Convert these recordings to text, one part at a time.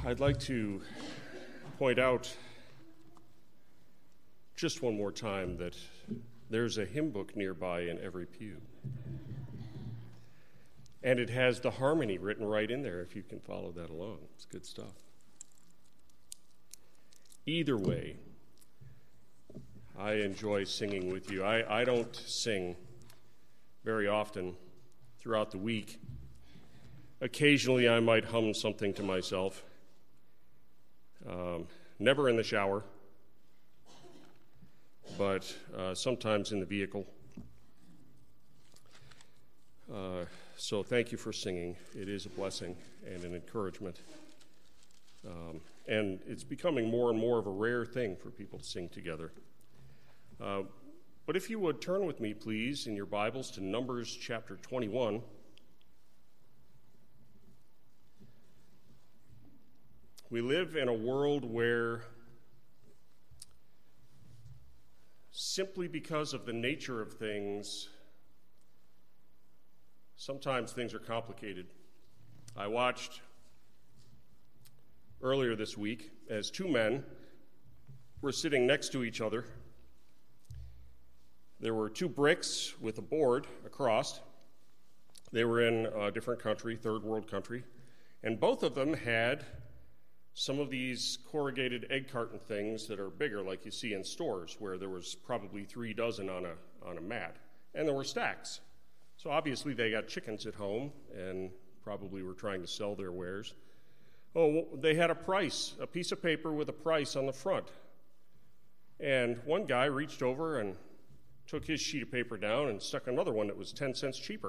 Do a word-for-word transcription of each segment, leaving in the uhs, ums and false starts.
I'd like to point out just one more time that there's a hymn book nearby in every pew. And it has the harmony written right in there if you can follow that along. It's good stuff. Either way, I enjoy singing with you. I, I don't sing very often throughout the week. Occasionally I might hum something to myself. Um, never in the shower, but uh, sometimes in the vehicle. Uh, so thank you for singing. It is a blessing and an encouragement. Um, and it's becoming more and more of a rare thing for people to sing together. Uh, but if you would turn with me, please, in your Bibles to Numbers chapter twenty-one. We live in a world where, simply because of the nature of things, sometimes things are complicated. I watched earlier this week as two men were sitting next to each other. There were two bricks with a board across. They were in a different country, third world country, and both of them had some of these corrugated egg carton things that are bigger, like you see in stores, where there was probably three dozen on a on a mat, and there were stacks. So obviously they got chickens at home and probably were trying to sell their wares. Oh, they had a price, a piece of paper with a price on the front. And one guy reached over and took his sheet of paper down and stuck another one that was ten cents cheaper.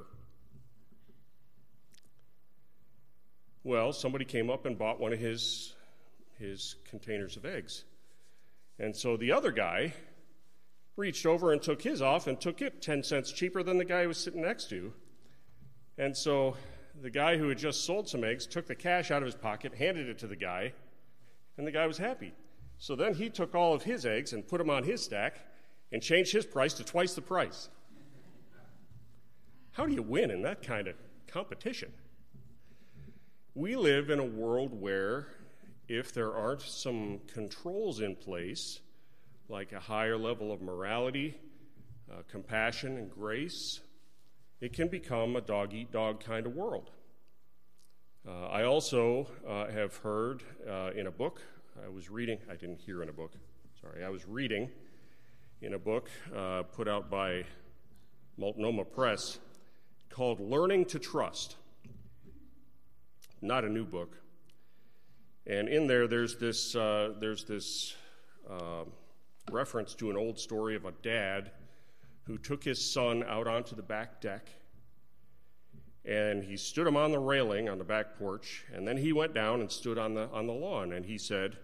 Well, somebody came up and bought one of his his containers of eggs. And so the other guy reached over and took his off and took it ten cents cheaper than the guy he was sitting next to. And so the guy who had just sold some eggs took the cash out of his pocket, handed it to the guy, and the guy was happy. So then he took all of his eggs and put them on his stack and changed his price to twice the price. How do you win in that kind of competition? We live in a world where if there aren't some controls in place, like a higher level of morality, uh, compassion, and grace, it can become a dog-eat-dog kind of world. Uh, I also uh, have heard uh, in a book, I was reading, I didn't hear in a book, sorry, I was reading in a book uh, put out by Multnomah Press called Learning to Trust. Not a new book. And in there, there's this uh, there's this uh, reference to an old story of a dad who took his son out onto the back deck, and he stood him on the railing on the back porch, and then he went down and stood on the on the lawn, and he said,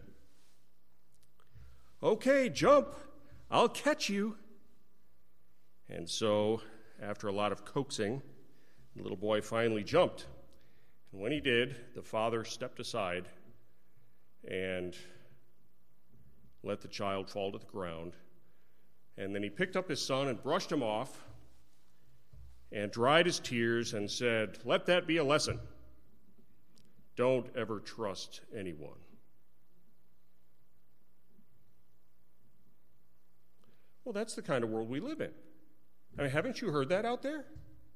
"Okay, jump, I'll catch you." And so, after a lot of coaxing, the little boy finally jumped. And when he did, the father stepped aside and let the child fall to the ground. And then he picked up his son and brushed him off and dried his tears and said, "Let that be a lesson. Don't ever trust anyone." Well, that's the kind of world we live in. I mean, haven't you heard that out there?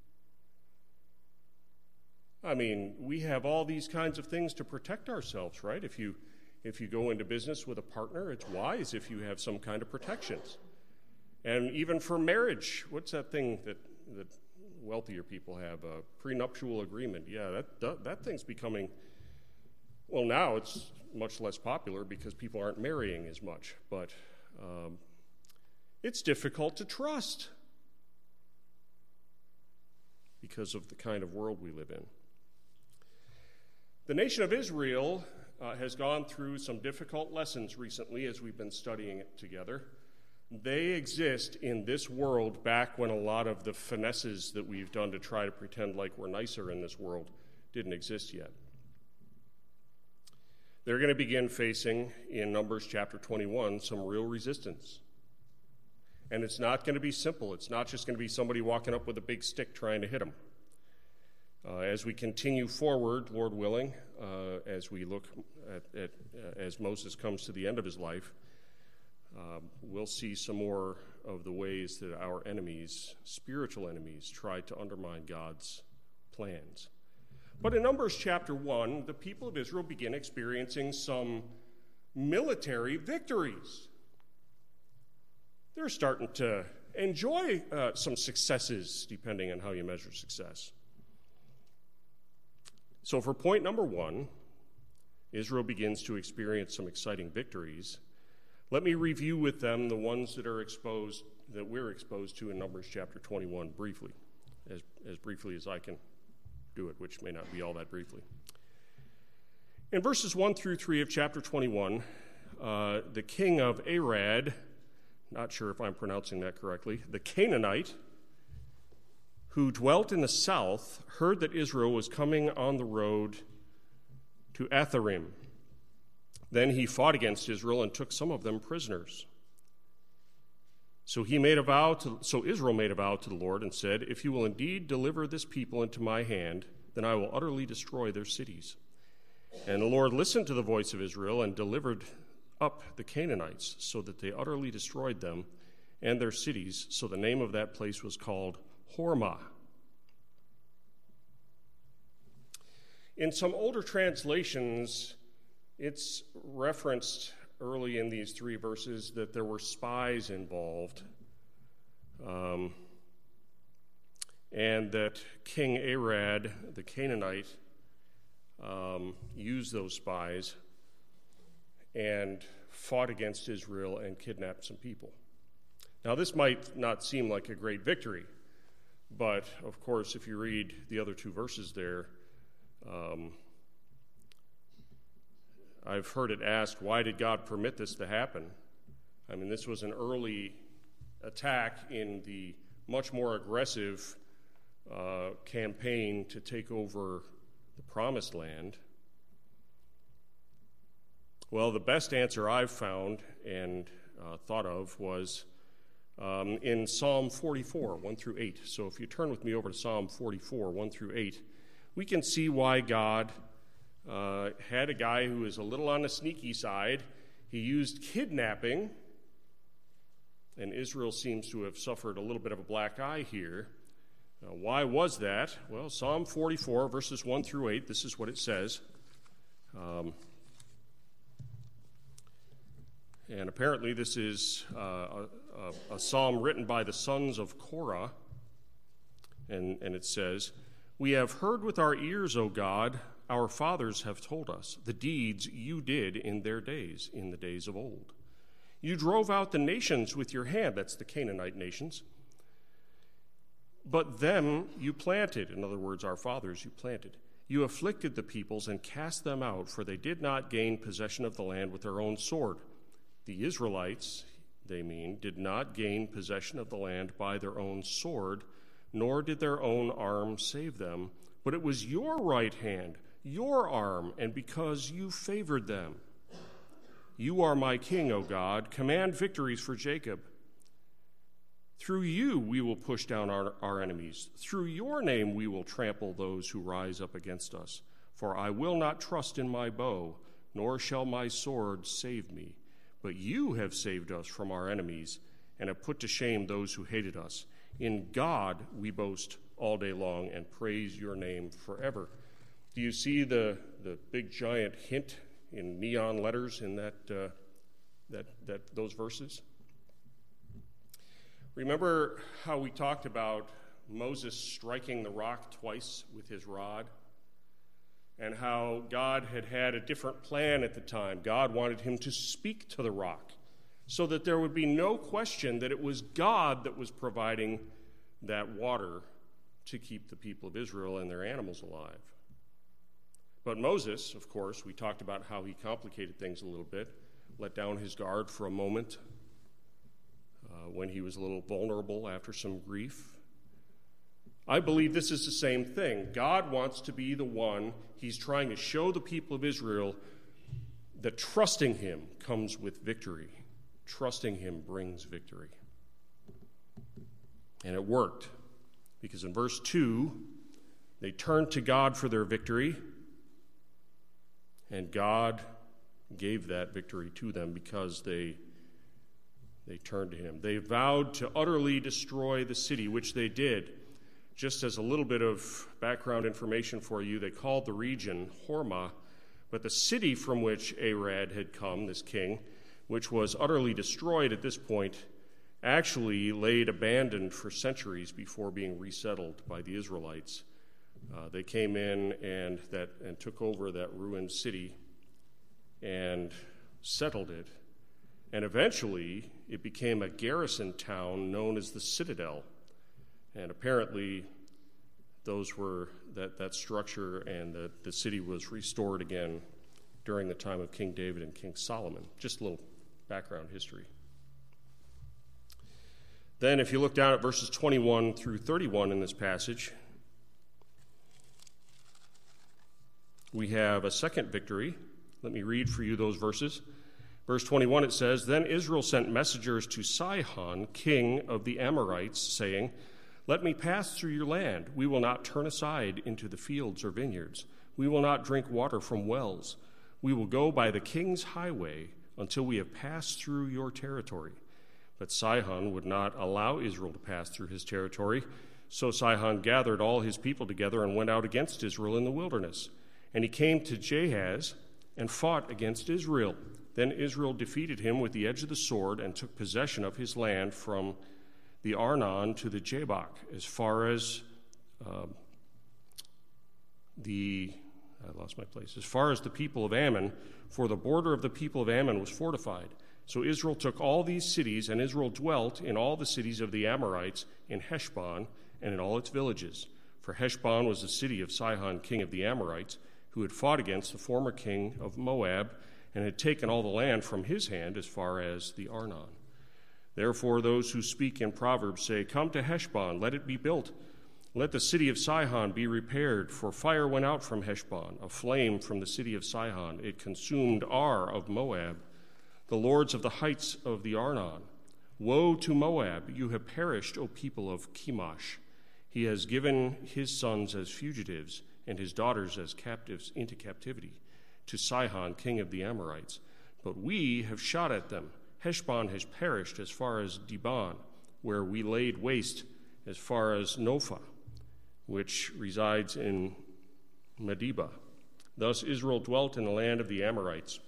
I mean, we have all these kinds of things to protect ourselves, right? If you if you go into business with a partner, it's wise if you have some kind of protections. And even for marriage, what's that thing that, that wealthier people have? A prenuptial agreement. Yeah, that, that that thing's becoming, well, now it's much less popular because people aren't marrying as much. But um, it's difficult to trust because of the kind of world we live in. The nation of Israel uh, has gone through some difficult lessons recently as we've been studying it together. They exist in this world back when a lot of the finesses that we've done to try to pretend like we're nicer in this world didn't exist yet. They're going to begin facing, in Numbers chapter twenty-one, some real resistance. And it's not going to be simple. It's not just going to be somebody walking up with a big stick trying to hit them. Uh, as we continue forward, Lord willing, uh, as we look at, at uh, as Moses comes to the end of his life, uh, we'll see some more of the ways that our enemies, spiritual enemies, try to undermine God's plans. But in Numbers chapter one, the people of Israel begin experiencing some military victories. They're starting to enjoy uh, some successes, depending on how you measure success. So for point number one, Israel begins to experience some exciting victories. Let me review with them the ones that are exposed, that we're exposed to in Numbers chapter twenty-one briefly, as, as briefly as I can do it, which may not be all that briefly. In verses one through three of chapter twenty-one, uh, the king of Arad, not sure if I'm pronouncing that correctly, the Canaanite, who dwelt in the south, heard that Israel was coming on the road to Atharim. Then he fought against Israel and took some of them prisoners. So he made a vow to, so Israel made a vow to the Lord and said, "If you will indeed deliver this people into my hand, then I will utterly destroy their cities." And the Lord listened to the voice of Israel and delivered up the Canaanites, so that they utterly destroyed them and their cities. So the name of that place was called Hormah. In some older translations, it's referenced early in these three verses that there were spies involved, um, and that King Arad, the Canaanite, um, used those spies and fought against Israel and kidnapped some people. Now, this might not seem like a great victory, but of course, if you read the other two verses there, um, I've heard it asked, why did God permit this to happen? I mean, this was an early attack in the much more aggressive uh, campaign to take over the Promised Land. Well, the best answer I've found and uh, thought of was um, in Psalm forty-four, one through eight. So if you turn with me over to Psalm forty-four, one through eight, we can see why God uh, had a guy who was a little on the sneaky side. He used kidnapping, and Israel seems to have suffered a little bit of a black eye here. Now, why was that? Well, Psalm forty-four, verses one through eight, this is what it says. Um, and apparently this is uh, a, a, a psalm written by the sons of Korah, and, and it says, "We have heard with our ears, O God, our fathers have told us, the deeds you did in their days, in the days of old. You drove out the nations with your hand," that's the Canaanite nations, "but them you planted," in other words, our fathers you planted. "You afflicted the peoples and cast them out, for they did not gain possession of the land with their own sword." The Israelites, they mean, did not gain possession of the land by their own sword, nor did their own arm save them, but it was your right hand, your arm, and because you favored them. You are my king, O God. Command victories for Jacob. Through you we will push down our, our enemies. Through your name we will trample those who rise up against us. For I will not trust in my bow, nor shall my sword save me. But you have saved us from our enemies and have put to shame those who hated us. In God we boast all day long and praise your name forever." Do you see the, the big giant hint in neon letters in that, uh, that, that those verses? Remember how we talked about Moses striking the rock twice with his rod? And how God had had a different plan at the time. God wanted him to speak to the rock so that there would be no question that it was God that was providing that water to keep the people of Israel and their animals alive. But Moses, of course, we talked about how he complicated things a little bit, let down his guard for a moment uh, when he was a little vulnerable after some grief. I believe this is the same thing. God wants to be the one. He's trying to show the people of Israel that trusting him comes with victory. Trusting him brings victory. And it worked, because in verse two, They turned to God for their victory, and God gave that victory to them because they, they turned to him. They vowed to utterly destroy the city, which they did. Just as a little bit of background information for you, they called the region Hormah, but the city from which Arad had come, this king, which was utterly destroyed at this point, actually laid abandoned for centuries before being resettled by the Israelites. Uh, they came in and that and took over that ruined city and settled it. And eventually, it became a garrison town known as the Citadel. And apparently, those were that, that structure and the, the city was restored again during the time of King David and King Solomon. Just a little background history. Then, if you look down at verses twenty-one through thirty-one in this passage, we have a second victory. Let me read for you those verses. Verse twenty-one, it says, "Then Israel sent messengers to Sihon, king of the Amorites, saying, 'Let me pass through your land. We will not turn aside into the fields or vineyards. We will not drink water from wells. We will go by the king's highway until we have passed through your territory.' But Sihon would not allow Israel to pass through his territory. So Sihon gathered all his people together and went out against Israel in the wilderness. And he came to Jahaz and fought against Israel. Then Israel defeated him with the edge of the sword and took possession of his land from the Arnon to the Jabbok, as far as uh, the, I lost my place, as far as the people of Ammon, for the border of the people of Ammon was fortified. So Israel took all these cities, and Israel dwelt in all the cities of the Amorites, in Heshbon, and in all its villages. For Heshbon was the city of Sihon, king of the Amorites, who had fought against the former king of Moab, and had taken all the land from his hand as far as the Arnon. Therefore those who speak in Proverbs say, 'Come to Heshbon, let it be built. Let the city of Sihon be repaired, for fire went out from Heshbon, a flame from the city of Sihon. It consumed Ar of Moab, the lords of the heights of the Arnon. Woe to Moab, you have perished, O people of Chemosh. He has given his sons as fugitives and his daughters as captives into captivity to Sihon, king of the Amorites. But we have shot at them. Heshbon has perished as far as Dibon, where we laid waste as far as Nophah, which resides in Medeba. Thus Israel dwelt in the land of the Amorites.'"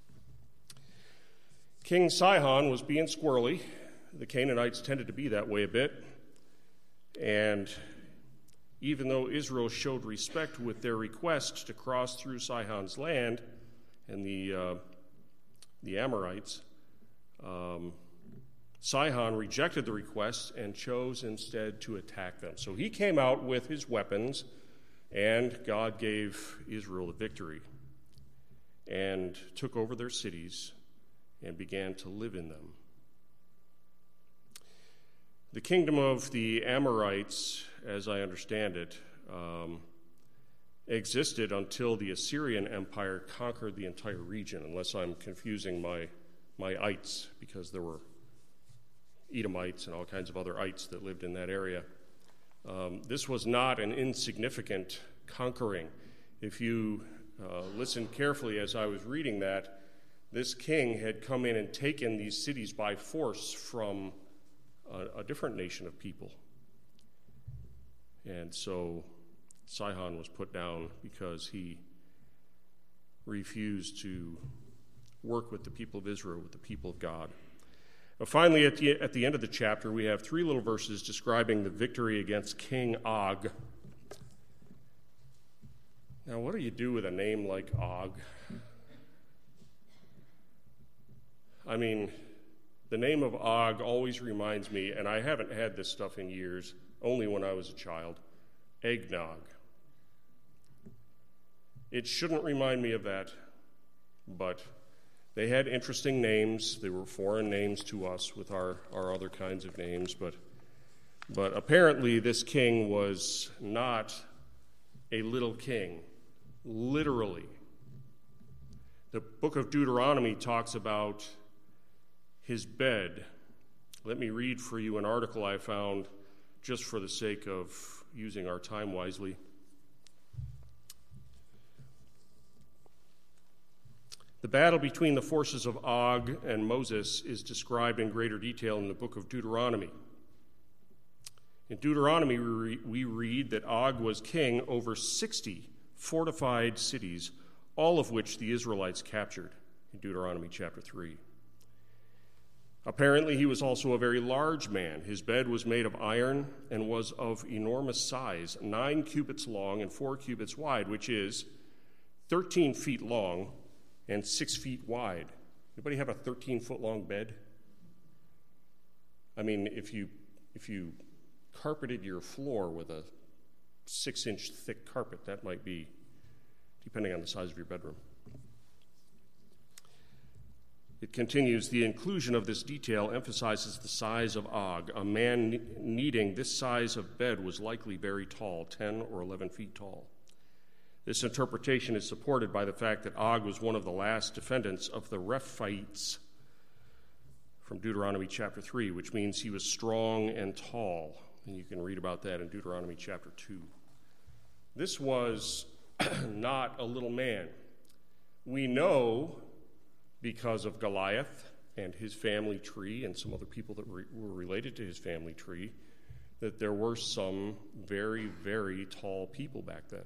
King Sihon was being squirrely. The Canaanites tended to be that way a bit. And even though Israel showed respect with their request to cross through Sihon's land and the, uh, the Amorites, um, Sihon rejected the request and chose instead to attack them. So he came out with his weapons, and God gave Israel the victory and took over their cities and began to live in them. The kingdom of the Amorites, as I understand it, um, existed until the Assyrian Empire conquered the entire region, unless I'm confusing my, my ites, because there were Edomites and all kinds of other ites that lived in that area. Um, this was not an insignificant conquering. If you uh, listen carefully as I was reading that, this king had come in and taken these cities by force from a, a different nation of people. And so Sihon was put down because he refused to work with the people of Israel, with the people of God. But finally, at the, at the end of the chapter, we have three little verses describing the victory against King Og. Now, what do you do with a name like Og? I mean, the name of Og always reminds me, and I haven't had this stuff in years, only when I was a child, eggnog. It shouldn't remind me of that, but they had interesting names. They were foreign names to us with our, our other kinds of names, but, but apparently this king was not a little king, literally. The book of Deuteronomy talks about his bed. Let me read for you an article I found just for the sake of using our time wisely. The battle between the forces of Og and Moses is described in greater detail in the book of Deuteronomy. In Deuteronomy, we, re- we read that Og was king over sixty fortified cities, all of which the Israelites captured in Deuteronomy chapter three. Apparently, he was also a very large man. His bed was made of iron and was of enormous size, nine cubits long and four cubits wide, which is thirteen feet long and six feet wide. Anybody have a thirteen-foot-long bed? I mean, if you if you carpeted your floor with a six-inch thick carpet, that might be, depending on the size of your bedroom. It continues, the inclusion of this detail emphasizes the size of Og. A man needing this size of bed was likely very tall, ten or eleven feet tall. This interpretation is supported by the fact that Og was one of the last descendants of the Rephites from Deuteronomy chapter three, which means he was strong and tall. And you can read about that in Deuteronomy chapter two. This was not a little man. We know, because of Goliath and his family tree and some other people that re- were related to his family tree, that there were some very, very tall people back then.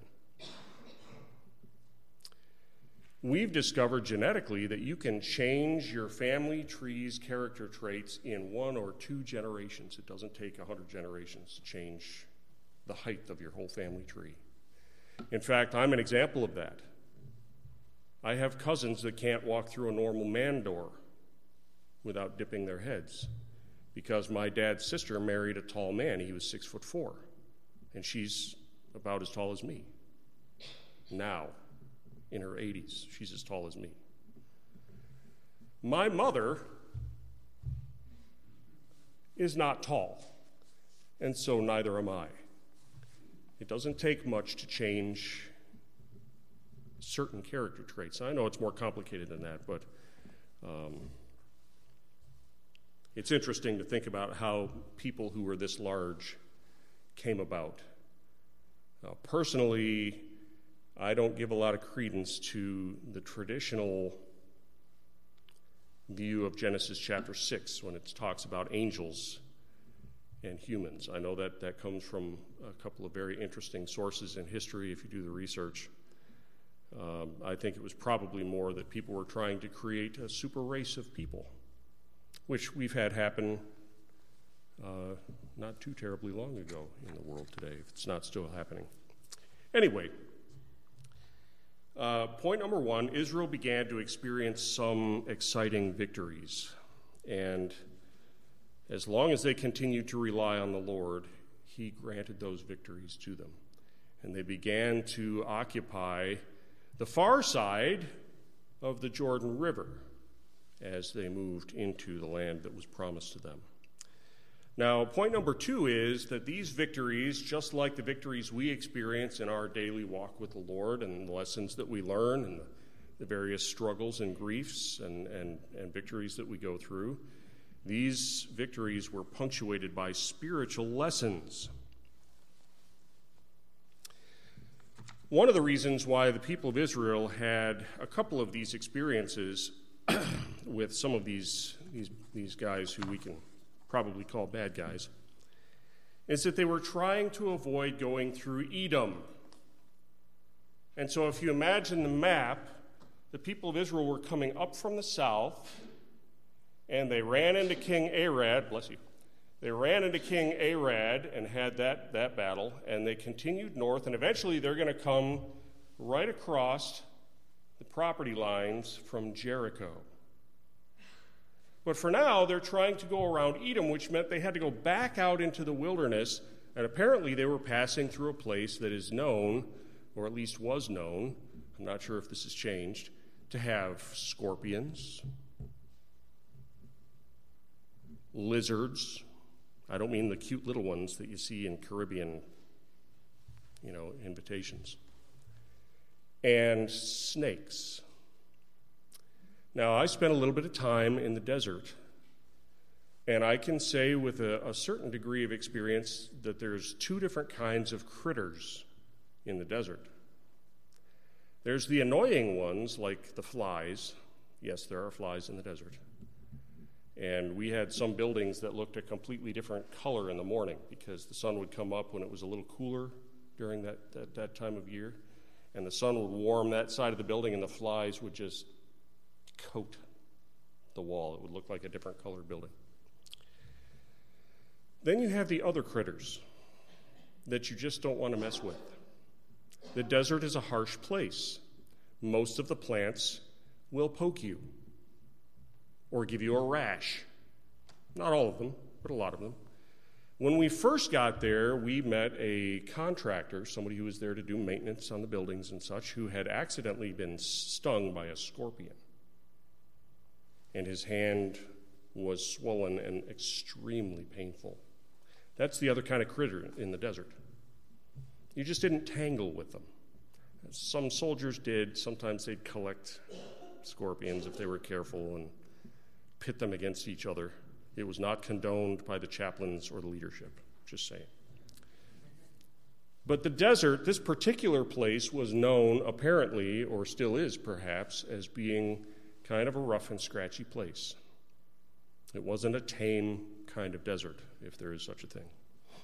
We've discovered genetically that you can change your family tree's character traits in one or two generations. It doesn't take one hundred generations to change the height of your whole family tree. In fact, I'm an example of that. I have cousins that can't walk through a normal man door without dipping their heads because my dad's sister married a tall man. He was six foot four, and she's about as tall as me now. In her eighties, she's as tall as me. My mother is not tall, and so neither am I. It doesn't take much to change certain character traits. I know it's more complicated than that, but um, it's interesting to think about how people who were this large came about. Uh, personally, I don't give a lot of credence to the traditional view of Genesis chapter six when it talks about angels and humans. I know that that comes from a couple of very interesting sources in history if you do the research. Um, I think it was probably more that people were trying to create a super race of people, which we've had happen uh, not too terribly long ago in the world today, if it's not still happening. Anyway, Uh, point number one, Israel began to experience some exciting victories. And as long as they continued to rely on the Lord, he granted those victories to them. And they began to occupy the far side of the Jordan River as they moved into the land that was promised to them. Now, point number two is that these victories, just like the victories we experience in our daily walk with the Lord and the lessons that we learn and the, the various struggles and griefs and, and, and victories that we go through, these victories were punctuated by spiritual lessons. One of the reasons why the people of Israel had a couple of these experiences with some of these, these, these guys who we can probably call bad guys, is that they were trying to avoid going through Edom. And so if you imagine the map, the people of Israel were coming up from the south, and they ran into King Arad, bless you, they ran into King Arad and had that, that battle, and they continued north, and eventually they're going to come right across the property lines from Jericho. But for now, they're trying to go around Edom, which meant they had to go back out into the wilderness, and apparently they were passing through a place that is known, or at least was known, I'm not sure if this has changed, to have scorpions, lizards. I don't mean the cute little ones that you see in Caribbean, you know, invitations, and snakes. Now, I spent a little bit of time in the desert, and I can say with a, a certain degree of experience that there's two different kinds of critters in the desert. There's the annoying ones, like the flies, Yes, there are flies in the desert. And we had some buildings that looked a completely different color in the morning because the sun would come up when it was a little cooler during that, that, that time of year. And the sun would warm that side of the building, and the flies would just coat the wall. It would look like a different colored building. Then you have the other critters that you just don't want to mess with. The desert is a harsh place. Most of the plants will poke you or give you a rash. Not all of them, but a lot of them. When we first got there, we met a contractor, somebody who was there to do maintenance on the buildings and such, who had accidentally been stung by a scorpion. And his hand was swollen and extremely painful. That's the other kind of critter in the desert. You just didn't tangle with them. Some soldiers did. Sometimes they'd collect scorpions if they were careful and pit them against each other. It was not condoned by the chaplains or the leadership, just saying. But the desert, this particular place, was known apparently, or still is perhaps, as being kind of a rough and scratchy place. It wasn't a tame kind of desert, if there is such a thing.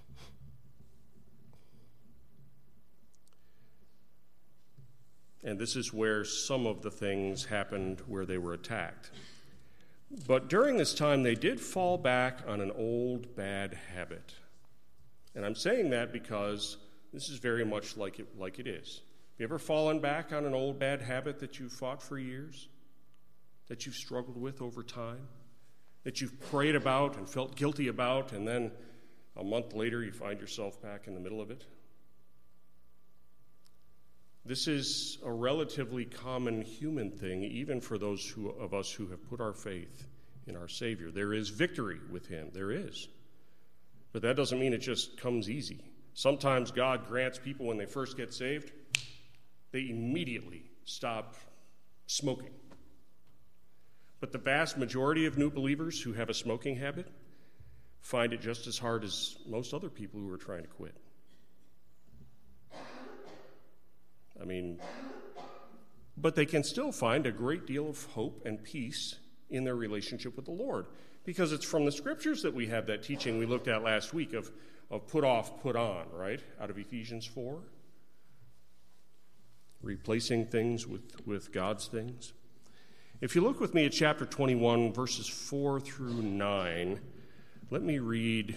And this is where some of the things happened where they were attacked. But during this time, they did fall back on an old bad habit. And I'm saying that because this is very much like it, like it is. Have you ever fallen back on an old bad habit that you've fought for years? That you've struggled with over time? That you've prayed about and felt guilty about, and then a month later you find yourself back in the middle of it? This is a relatively common human thing, even for those who, of us who have put our faith in our Savior. There is victory with him. There is. But that doesn't mean it just comes easy. Sometimes God grants people, when they first get saved, they immediately stop smoking. But the vast majority of new believers who have a smoking habit find it just as hard as most other people who are trying to quit. I mean, but they can still find a great deal of hope and peace in their relationship with the Lord, because it's from the Scriptures that we have that teaching we looked at last week of, of put off, put on, right, out of Ephesians four. Replacing things with, with God's things. If you look with me at chapter twenty-one, verses four through nine, let me read,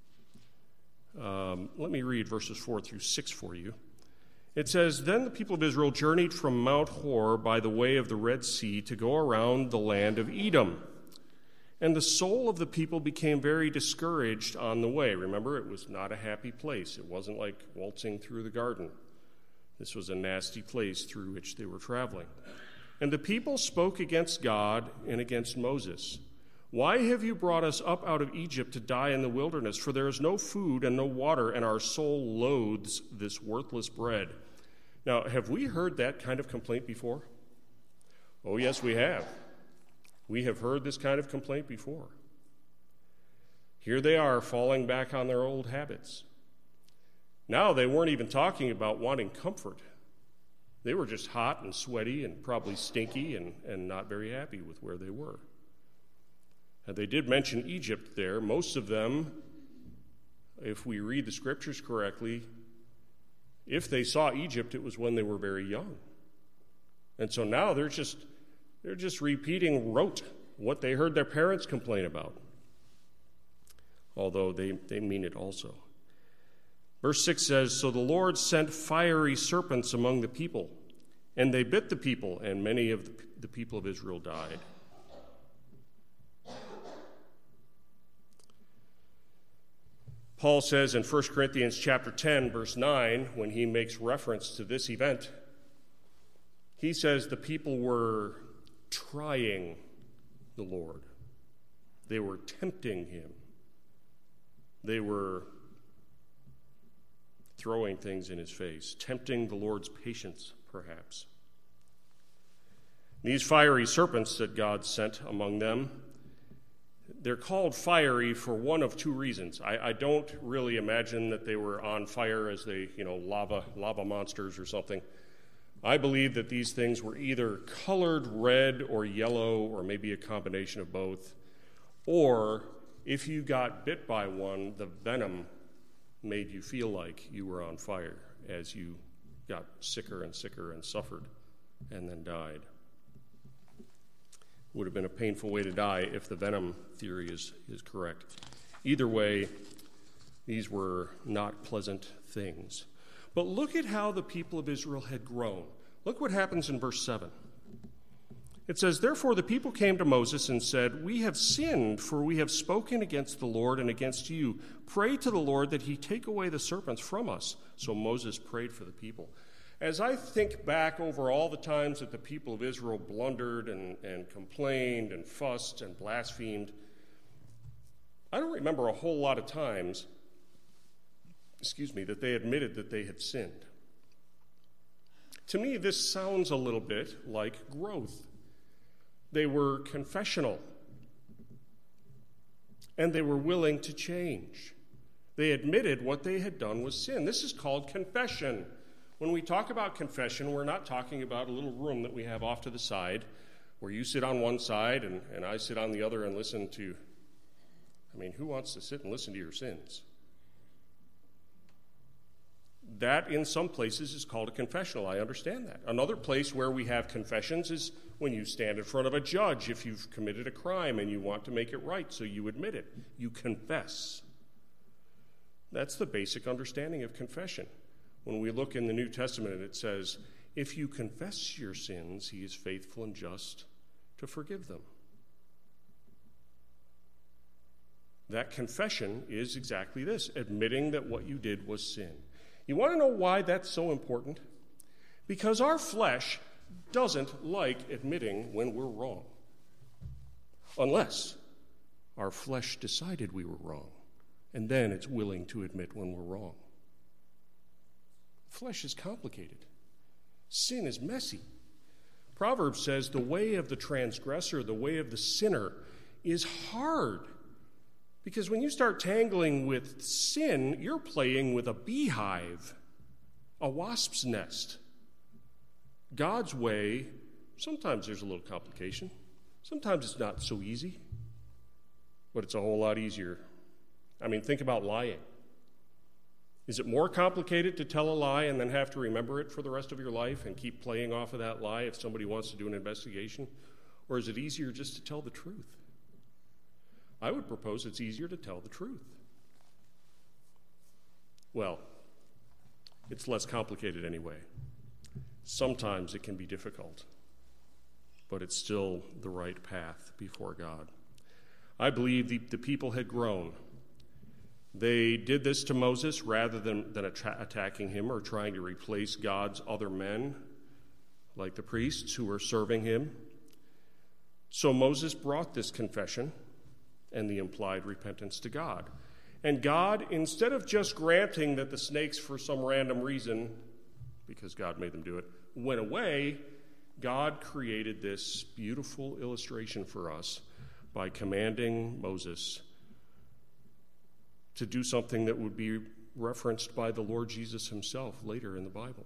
um, let me read verses four through six for you. It says, "Then the people of Israel journeyed from Mount Hor by the way of the Red Sea to go around the land of Edom. And the soul of the people became very discouraged on the way." Remember, it was not a happy place. It wasn't like waltzing through the garden. This was a nasty place through which they were traveling. "And the people spoke against God and against Moses. 'Why have you brought us up out of Egypt to die in the wilderness? For there is no food and no water, and our soul loathes this worthless bread.'" Now, have we heard that kind of complaint before? Oh, yes, we have. We have heard this kind of complaint before. Here they are falling back on their old habits. Now they weren't even talking about wanting comfort. They were just hot and sweaty and probably stinky and, and not very happy with where they were. And they did mention Egypt there. Most of them, if we read the Scriptures correctly, if they saw Egypt, it was when they were very young. And so now they're just they're just repeating rote what they heard their parents complain about, although they, they mean it also. Verse six says, "So the Lord sent fiery serpents among the people, and they bit the people, and many of the, the people of Israel died." Paul says in First Corinthians chapter ten, verse nine, when he makes reference to this event, he says the people were trying the Lord. They were tempting him. They were throwing things in his face, tempting the Lord's patience, perhaps. These fiery serpents that God sent among them, they're called fiery for one of two reasons. I, I don't really imagine that they were on fire as they, you know, lava lava monsters or something. I believe that these things were either colored red or yellow, or maybe a combination of both, or if you got bit by one, the venom made you feel like you were on fire as you got sicker and sicker and suffered and then died. Would have been a painful way to die if the venom theory is, is correct. Either way, these were not pleasant things. But look at how the people of Israel had grown. Look what happens in verse seven. It says, "Therefore the people came to Moses and said, 'We have sinned, for we have spoken against the Lord and against you. Pray to the Lord that he take away the serpents from us.' So Moses prayed for the people." As I think back over all the times that the people of Israel blundered and, and complained and fussed and blasphemed, I don't remember a whole lot of times, excuse me, that they admitted that they had sinned. To me, this sounds a little bit like growth. They were confessional, and they were willing to change. They admitted what they had done was sin. This is called confession. When we talk about confession, we're not talking about a little room that we have off to the side where you sit on one side and, and I sit on the other and listen to, I mean, who wants to sit and listen to your sins? That, in some places, is called a confessional. I understand that. Another place where we have confessions is when you stand in front of a judge if you've committed a crime and you want to make it right, so you admit it. You confess. That's the basic understanding of confession. When we look in the New Testament, it says, if you confess your sins, he is faithful and just to forgive them. That confession is exactly this, admitting that what you did was sin. You want to know why that's so important? Because our flesh doesn't like admitting when we're wrong. Unless our flesh decided we were wrong, and then it's willing to admit when we're wrong. Flesh is complicated. Sin is messy. Proverbs says the way of the transgressor, the way of the sinner, is hard. Because when you start tangling with sin, you're playing with a beehive, a wasp's nest. God's way, sometimes there's a little complication. Sometimes it's not so easy, but it's a whole lot easier. I mean, think about lying. Is it more complicated to tell a lie and then have to remember it for the rest of your life and keep playing off of that lie if somebody wants to do an investigation? Or is it easier just to tell the truth? I would propose it's easier to tell the truth. Well, it's less complicated anyway. Sometimes it can be difficult, but it's still the right path before God. I believe the, the people had grown. They did this to Moses rather than, than att- attacking him or trying to replace God's other men, like the priests who were serving him. So Moses brought this confession and the implied repentance to God. And God, instead of just granting that the snakes, for some random reason, because God made them do it, went away, God created this beautiful illustration for us by commanding Moses to do something that would be referenced by the Lord Jesus himself later in the Bible.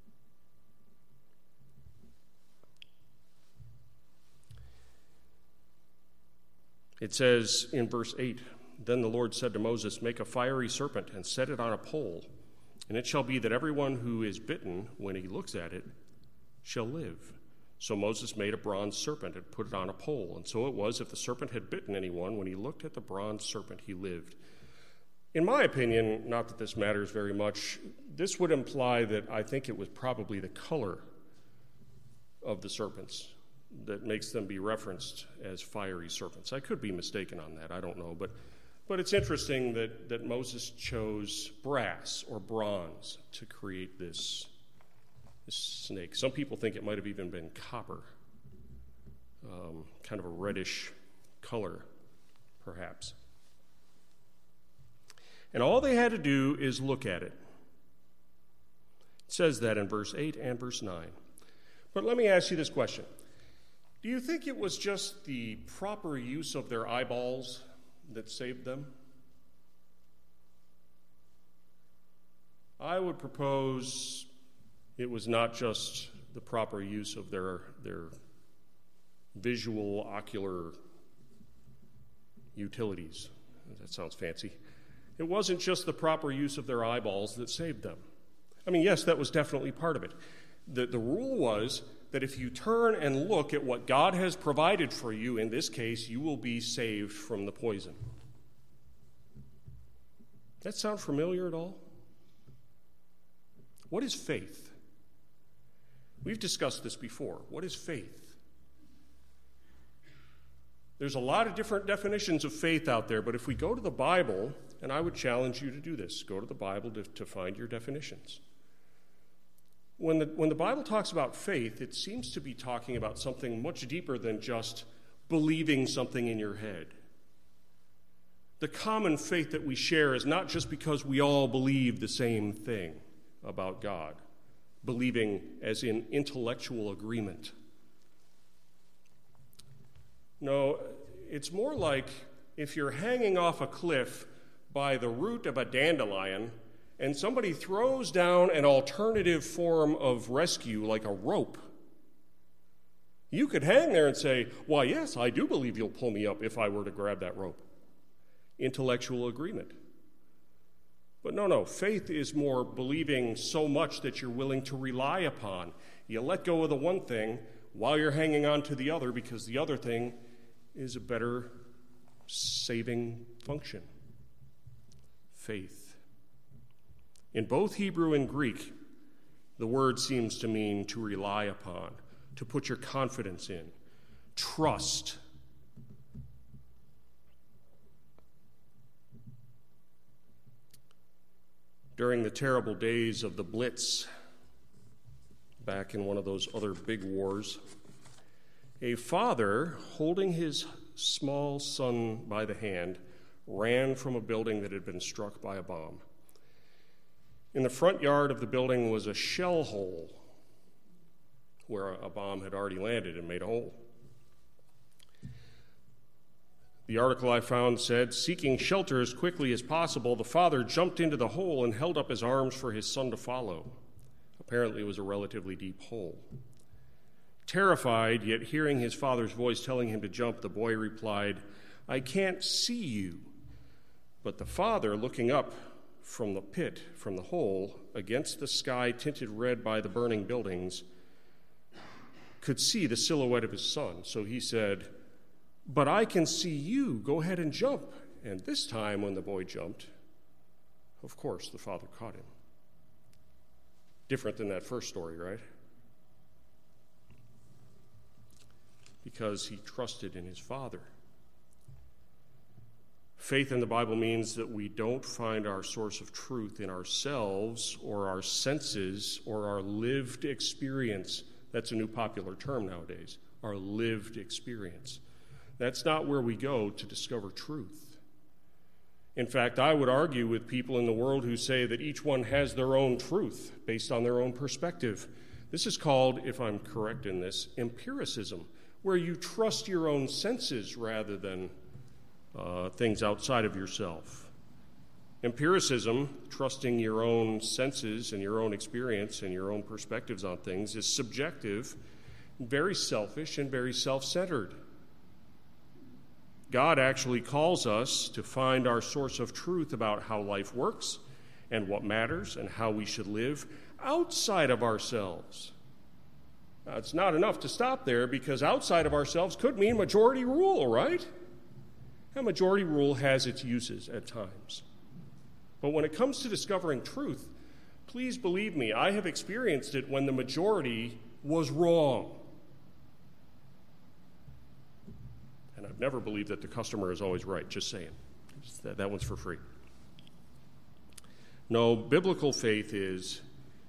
It says in verse eight, "Then the Lord said to Moses, 'Make a fiery serpent and set it on a pole, and it shall be that everyone who is bitten, when he looks at it, shall live.' So Moses made a bronze serpent and put it on a pole. And so it was, if the serpent had bitten anyone, when he looked at the bronze serpent, he lived." In my opinion, not that this matters very much, this would imply that I think it was probably the color of the serpents that makes them be referenced as fiery serpents. I could be mistaken on that, I don't know. But but it's interesting that, that Moses chose brass or bronze to create this, this snake. Some people think it might have even been copper, um, kind of a reddish color, perhaps. And all they had to do is look at it. It says that in verse eight and verse nine. But let me ask you this question. Do you think it was just the proper use of their eyeballs that saved them? I would propose it was not just the proper use of their, their visual, ocular utilities. That sounds fancy. It wasn't just the proper use of their eyeballs that saved them. I mean, yes, that was definitely part of it. The, the rule was that if you turn and look at what God has provided for you, in this case, you will be saved from the poison. That sound familiar at all? What is faith? We've discussed this before. What is faith? There's a lot of different definitions of faith out there, but if we go to the Bible, and I would challenge you to do this, go to the Bible to, to find your definitions. When the, when the Bible talks about faith, it seems to be talking about something much deeper than just believing something in your head. The common faith that we share is not just because we all believe the same thing about God, believing as in intellectual agreement. No, it's more like if you're hanging off a cliff by the root of a dandelion and somebody throws down an alternative form of rescue like a rope. You could hang there and say, "Why, yes, I do believe you'll pull me up if I were to grab that rope." Intellectual agreement. But no, no, faith is more believing so much that you're willing to rely upon. You let go of the one thing while you're hanging on to the other because the other thing is a better saving function. Faith. In both Hebrew and Greek, the word seems to mean to rely upon, to put your confidence in, trust. During the terrible days of the Blitz, back in one of those other big wars, a father holding his small son by the hand ran from a building that had been struck by a bomb. In the front yard of the building was a shell hole where a bomb had already landed and made a hole. The article I found said, seeking shelter as quickly as possible, the father jumped into the hole and held up his arms for his son to follow. Apparently it was a relatively deep hole. Terrified, yet hearing his father's voice telling him to jump, the boy replied, "I can't see you." But the father, looking up from the pit, from the hole, against the sky tinted red by the burning buildings, could see the silhouette of his son. So he said, "But I can see you. Go ahead and jump." And this time when the boy jumped, of course, the father caught him. Different than that first story, right? Because he trusted in his father. Faith in the Bible means that we don't find our source of truth in ourselves or our senses or our lived experience. That's a new popular term nowadays, our lived experience. That's not where we go to discover truth. In fact, I would argue with people in the world who say that each one has their own truth based on their own perspective. This is called, if I'm correct in this, empiricism, where you trust your own senses rather than uh, things outside of yourself. Empiricism, trusting your own senses and your own experience and your own perspectives on things, is subjective, very selfish, and very self-centered. God actually calls us to find our source of truth about how life works and what matters and how we should live outside of ourselves. Now, it's not enough to stop there because outside of ourselves could mean majority rule, right? And majority rule has its uses at times. But when it comes to discovering truth, please believe me, I have experienced it when the majority was wrong. And I've never believed that the customer is always right, just saying. Just that, that one's for free. No, biblical faith is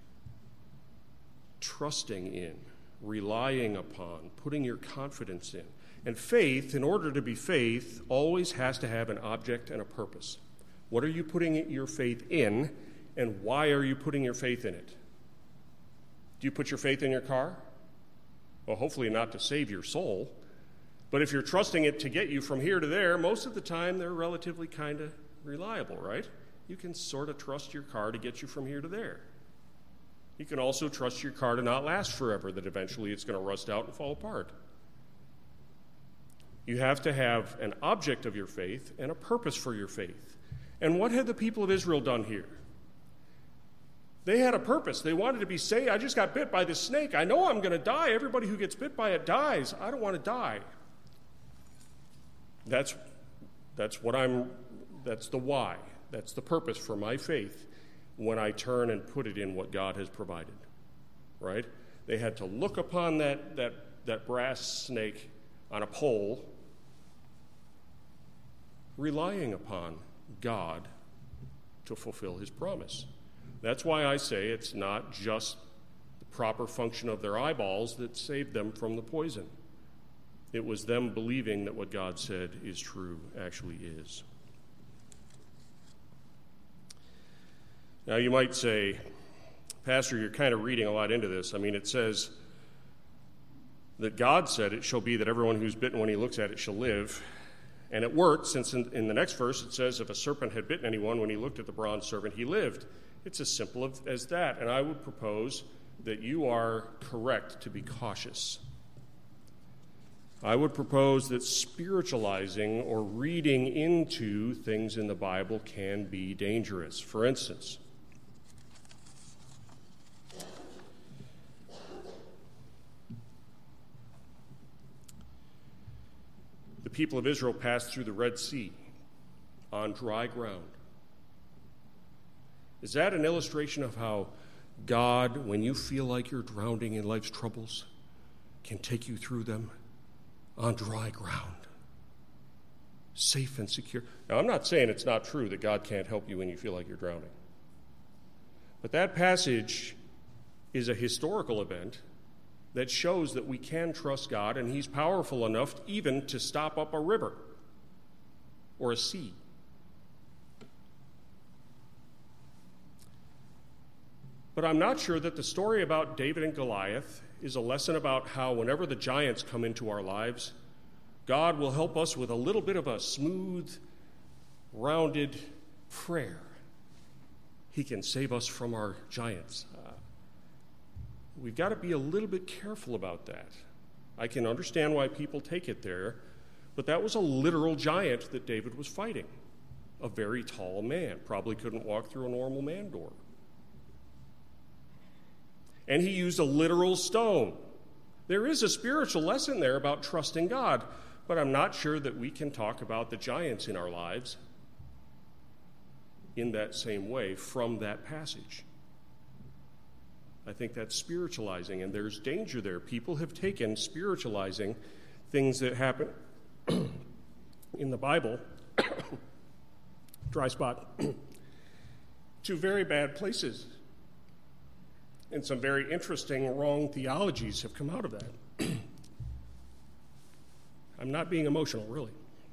trusting in, relying upon, putting your confidence in. And faith, in order to be faith, always has to have an object and a purpose. What are you putting your faith in, and why are you putting your faith in it? Do you put your faith in your car? Well, hopefully not to save your soul. But if you're trusting it to get you from here to there, most of the time they're relatively kind of reliable, right? You can sort of trust your car to get you from here to there. You can also trust your car to not last forever, that eventually it's going to rust out and fall apart. You have to have an object of your faith and a purpose for your faith. And what had the people of Israel done here? They had a purpose. They wanted to be saved. I just got bit by this snake. I know I'm going to die. Everybody who gets bit by it dies. I don't want to die. That's, that's what I'm, that's the why. That's the purpose for my faith when I turn and put it in what God has provided, right? They had to look upon that, that, that brass snake on a pole, relying upon God to fulfill his promise. That's why I say it's not just the proper function of their eyeballs that saved them from the poison. It was them believing that what God said is true, actually is. Now you might say, Pastor, you're kind of reading a lot into this. I mean, it says that God said it shall be that everyone who's bitten when he looks at it shall live. And it worked, since in, in the next verse it says if a serpent had bitten anyone when he looked at the bronze serpent, he lived. It's as simple as that. And I would propose that you are correct to be cautious. I would propose that spiritualizing or reading into things in the Bible can be dangerous. For instance, the people of Israel passed through the Red Sea on dry ground. Is that an illustration of how God, when you feel like you're drowning in life's troubles, can take you through them on dry ground, safe and secure? Now, I'm not saying it's not true that God can't help you when you feel like you're drowning. But that passage is a historical event that shows that we can trust God, and he's powerful enough even to stop up a river or a sea. But I'm not sure that the story about David and Goliath is a lesson about how whenever the giants come into our lives, God will help us with a little bit of a smooth, rounded prayer. He can save us from our giants. Uh, we've got to be a little bit careful about that. I can understand why people take it there, but that was a literal giant that David was fighting. A very tall man, probably couldn't walk through a normal man door. And he used a literal stone. There is a spiritual lesson there about trusting God, but I'm not sure that we can talk about the giants in our lives in that same way from that passage. I think that's spiritualizing, and there's danger there. People have taken spiritualizing things that happen in the Bible, dry spot, to very bad places. And some very interesting wrong theologies have come out of that. I'm not being emotional, really.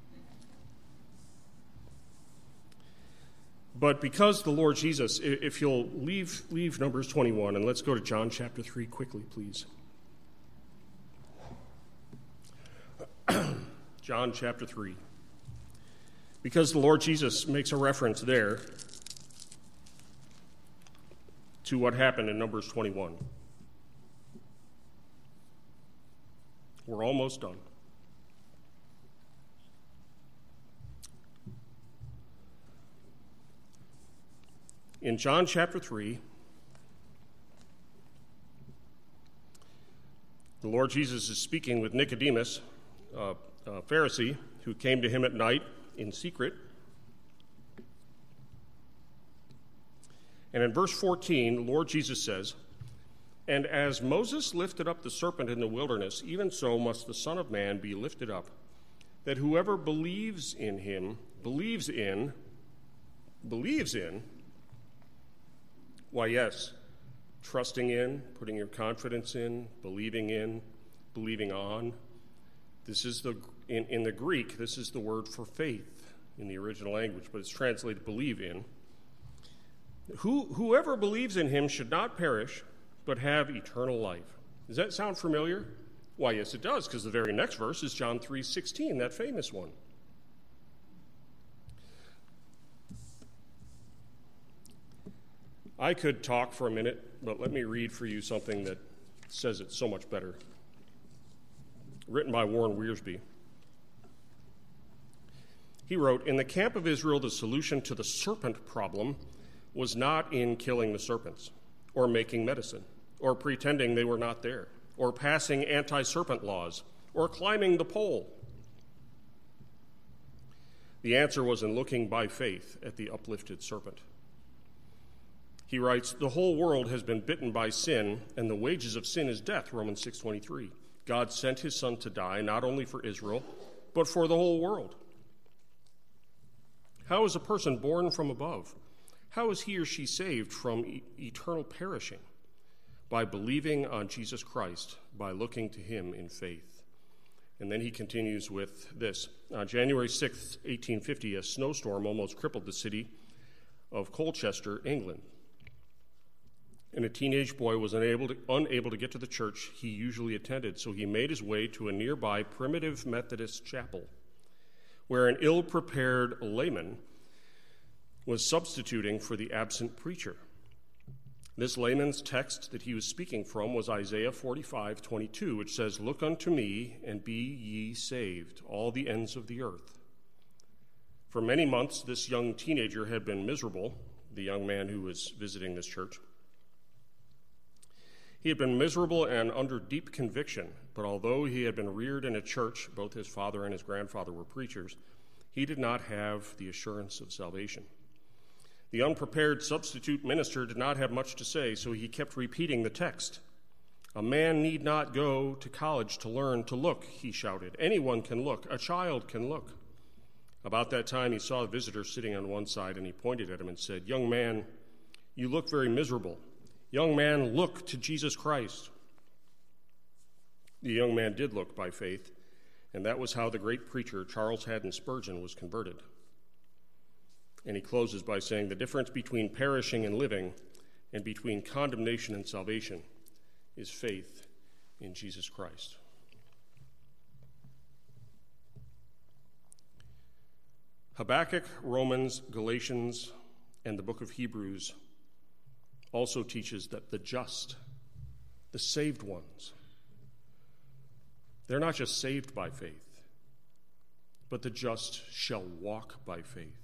But because the Lord Jesus, if you'll leave, leave Numbers twenty-one, and let's go to John chapter three quickly, please. John chapter three. Because the Lord Jesus makes a reference there to what happened in Numbers twenty-one. We're almost done. In John chapter three, the Lord Jesus is speaking with Nicodemus, a Pharisee, who came to him at night in secret. And in verse fourteen, the Lord Jesus says, "And as Moses lifted up the serpent in the wilderness, even so must the Son of Man be lifted up, that whoever believes in him, believes in, believes in, why yes, trusting in, putting your confidence in, believing in, believing on. This is the, in, in the Greek, this is the word for faith in the original language, but it's translated believe in. Who, whoever believes in him should not perish, but have eternal life." Does that sound familiar? Why, yes, it does, because the very next verse is John three sixteen, that famous one. I could talk for a minute but let me read for you something that says it so much better. Written by Warren Wiersbe. He wrote, "In the camp of Israel, the solution to the serpent problem was not in killing the serpents, or making medicine, or pretending they were not there, or passing anti-serpent laws, or climbing the pole. The answer was in looking by faith at the uplifted serpent." He writes, "The whole world has been bitten by sin, and the wages of sin is death," Romans six twenty-three. God sent his son to die not only for Israel, but for the whole world. How is a person born from above? How is he or she saved from e- eternal perishing? By believing on Jesus Christ, by looking to him in faith. And then he continues with this. On January sixth, eighteen fifty, a snowstorm almost crippled the city of Colchester, England. And a teenage boy was unable to, unable to get to the church he usually attended, so he made his way to a nearby primitive Methodist chapel, where an ill-prepared layman was substituting for the absent preacher. This layman's text that he was speaking from was Isaiah forty-five twenty-two, which says, "Look unto me, and be ye saved, all the ends of the earth." For many months, this young teenager had been miserable, the young man who was visiting this church. He had been miserable and under deep conviction, but although he had been reared in a church, both his father and his grandfather were preachers, he did not have the assurance of salvation. The unprepared substitute minister did not have much to say, so he kept repeating the text. "A man need not go to college to learn to look," he shouted. "Anyone can look. A child can look." About that time, he saw a visitor sitting on one side, and he pointed at him and said, "Young man, you look very miserable. Young man, look to Jesus Christ." The young man did look by faith, and that was how the great preacher Charles Haddon Spurgeon was converted. And he closes by saying, "The difference between perishing and living and between condemnation and salvation is faith in Jesus Christ." Habakkuk, Romans, Galatians, and the book of Hebrews also teaches that the just, the saved ones, they're not just saved by faith, but the just shall walk by faith.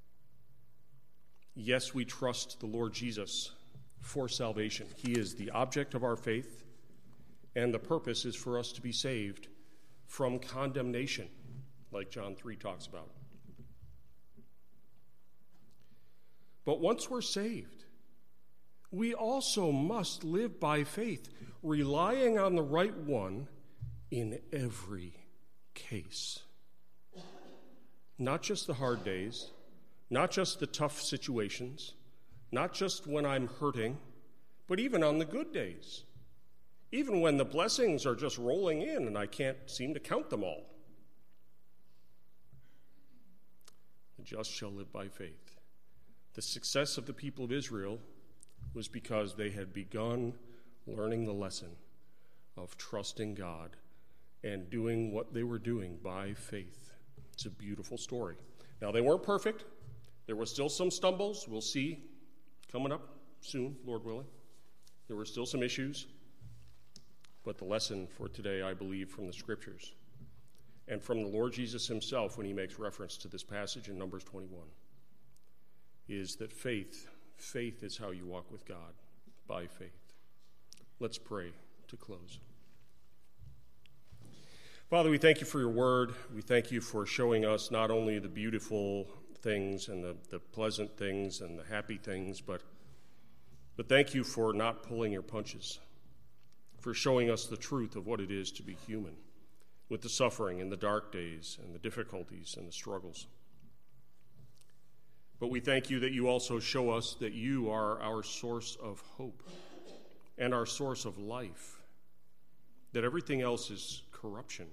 Yes, we trust the Lord Jesus for salvation. He is the object of our faith, and the purpose is for us to be saved from condemnation, like John three talks about. But once we're saved, we also must live by faith, relying on the right one in every case. Not just the hard days, not just the tough situations, not just when I'm hurting, but even on the good days, even when the blessings are just rolling in and I can't seem to count them all. The just shall live by faith. The success of the people of Israel was because they had begun learning the lesson of trusting God and doing what they were doing by faith. It's a beautiful story. Now, they weren't perfect. There were still some stumbles. We'll see coming up soon, Lord willing. There were still some issues. But the lesson for today, I believe, from the Scriptures and from the Lord Jesus himself when he makes reference to this passage in Numbers twenty-one, is that faith, faith is how you walk with God, by faith. Let's pray to close. Father, we thank you for your word. We thank you for showing us not only the beautiful things and the, the pleasant things and the happy things, but, but thank you for not pulling your punches, for showing us the truth of what it is to be human, with the suffering and the dark days and the difficulties and the struggles. But we thank you that you also show us that you are our source of hope and our source of life, that everything else is corruption.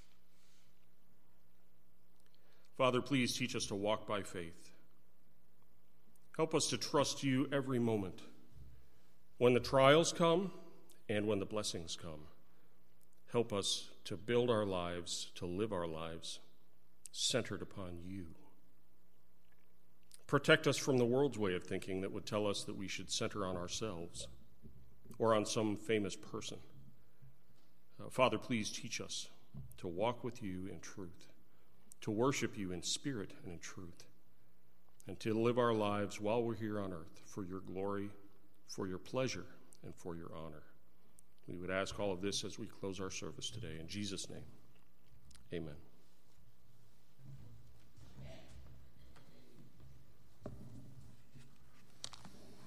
Father, please teach us to walk by faith. Help us to trust you every moment, when the trials come and when the blessings come. Help us to build our lives, to live our lives centered upon you. Protect us from the world's way of thinking that would tell us that we should center on ourselves. or on some famous person. Uh, Father, please teach us to walk with you in truth, to worship you in spirit and in truth, and to live our lives while we're here on earth for your glory, for your pleasure, and for your honor. We would ask all of this as we close our service today. In Jesus' name, amen.